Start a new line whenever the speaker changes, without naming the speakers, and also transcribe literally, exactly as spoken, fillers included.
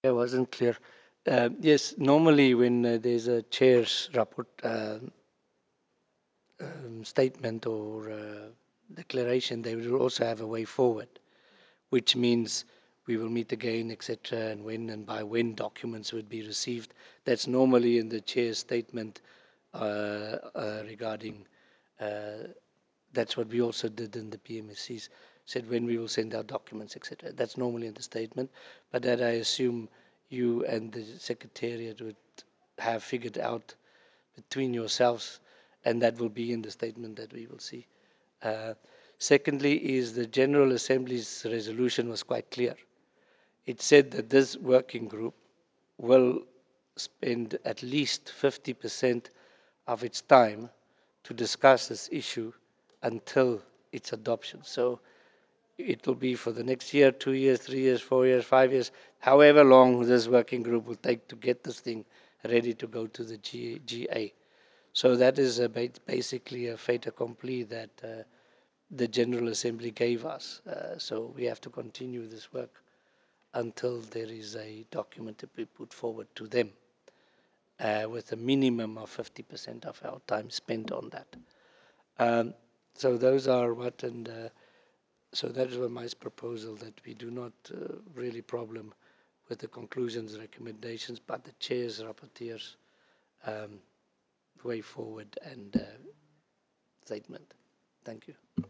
I wasn't clear. Uh, yes, normally when uh, there's a chair's rapport, uh, um, statement or uh, declaration, they will also have a way forward, which means we will meet again, et cetera, and when and by when documents would be received. That's normally in the chair's statement uh, uh, regarding. Uh, that's what we also did in the P M S Cs. Said when we will send out documents, et cetera. That's normally in the statement, but that I assume you and the secretariat would have figured out between yourselves, and that will be in the statement that we will see. Uh, secondly, is the General Assembly's resolution was quite clear. It said that this working group will spend at least fifty percent of its time to discuss this issue until its adoption. So it will be for the next year, two years, three years, four years, five years, however long this working group will take to get this thing ready to go to the G A. So that is a basically a fait accompli that uh, the General Assembly gave us. Uh, so we have to continue this work until there is a document to be put forward to them uh, with a minimum of fifty percent of our time spent on that. Um, so those are what, and uh, so that is my proposal, that we do not uh, really problem with the conclusions, recommendations, but the chair's rapporteurs um, way forward and uh, statement. Thank you.